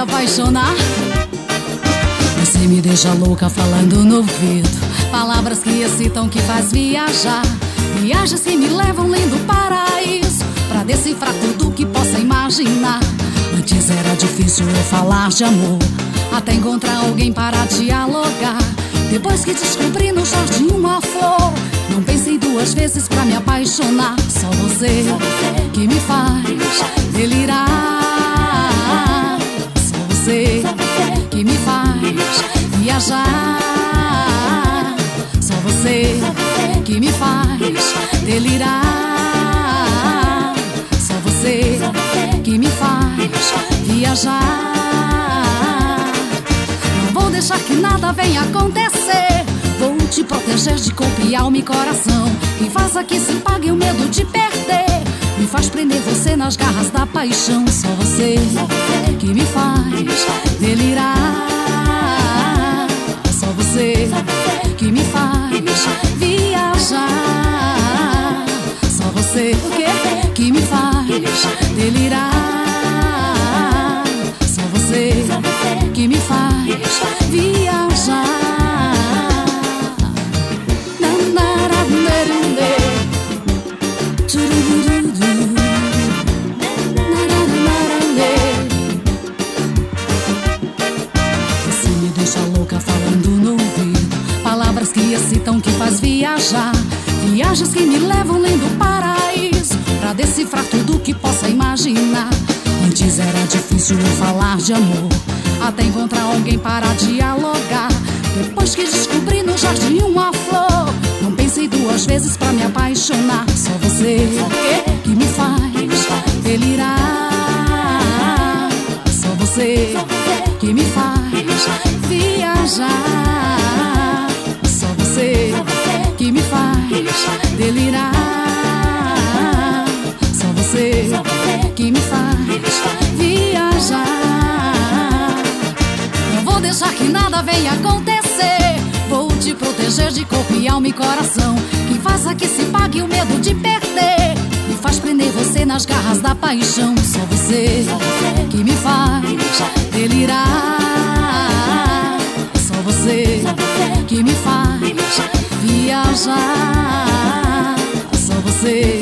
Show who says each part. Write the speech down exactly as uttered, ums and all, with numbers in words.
Speaker 1: apaixonar. Você me deixa louca falando no ouvido, palavras que excitam, que faz viajar. Viagens que me levam lindo paraíso, pra decifrar tudo que possa imaginar. Antes era difícil eu falar de amor, até encontrar alguém para dialogar. Depois que descobri no jardim uma flor, não pensei duas vezes pra me apaixonar. Só você que me faz delirar. Só você que me faz viajar. Só você que me faz delirar. Só você que me faz viajar. Não vou deixar que nada venha acontecer, vou te proteger de corpo e alma e coração. Quem faça que se pague o medo de perder, me faz prender você nas garras da paixão. Só você que me faz delirar. Só você que me faz viajar. Só você que me faz delirar. Só você que me faz viajar. Você me deixa louca falando no ouvido, palavras que excitam, que faz viajar. Viagens que me levam lindo paraíso, pra decifrar tudo que possa imaginar. Antes era difícil eu falar de amor, até encontrar alguém para dialogar. Depois que descobri no jardim uma flor, não pensei duas vezes pra me apaixonar. Só você que me faz delirar. Só você que me faz viajar. Só você que me faz delirar. Só você que me faz viajar. Não vou deixar que nada venha acontecer, vou te proteger de corpo e alma e coração. Quem faça que se pague o medo de perder, me faz prender você nas garras da paixão. Só você que me faz delirar. Só você que me faz viajar. Só você